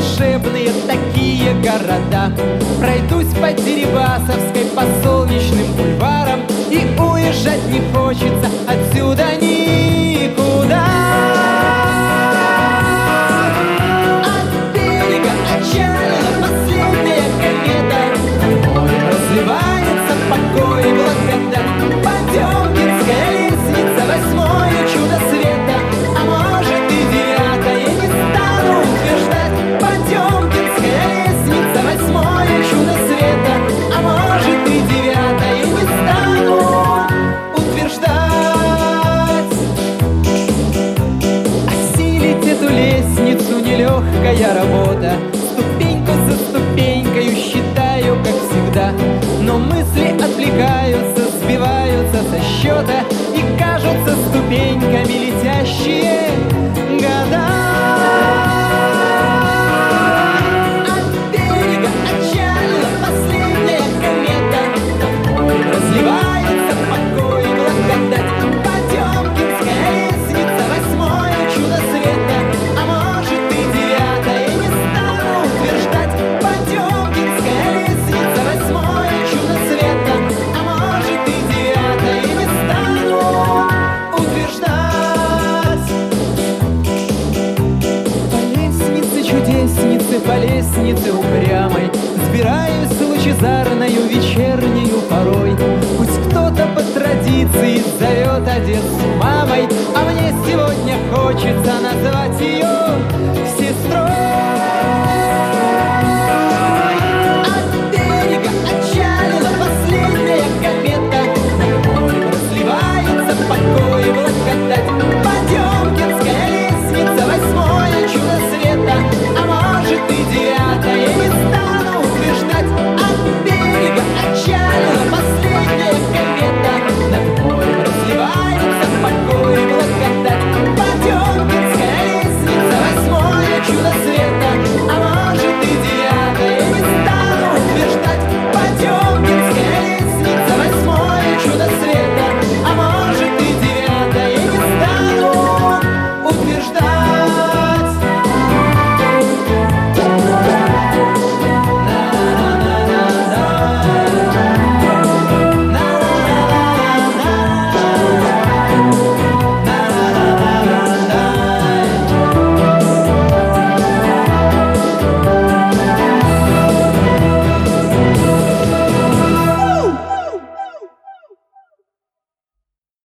волшебные такие города. Пройдусь по Дерибасовской, по солнечным бульварам, и уезжать не хочется отсюда никуда. От берега отчалила последняя комета, разливается покой и благодать. Потемкинская лестница, восьмое чудо света, а может и девятое, не стану утверждать. Потемкинская лестница, восьмое чудо света, а может и девятое, не стану утверждать. Осилить эту лестницу нелегкая работа, ступеньку за ступенькою считаю, как всегда, но мысли отвлекаются, сбиваются со счета и кажутся ступеньками летящие года. От берега отчалила последняя комета, разливается покой и благодать. Потемкинская лестница, восьмое чудо света, а может и девятое, не стану утверждать. Потемкинская лестница, восьмое чудо света, а может и девятое, не стану утверждать. По лестнице чудесницы, по лестнице упрямой взбираюсь лучезарною вечернею порой. Пусть кто-то по традиции зовет отец с мамой, а мне сегодня хочется назвать ее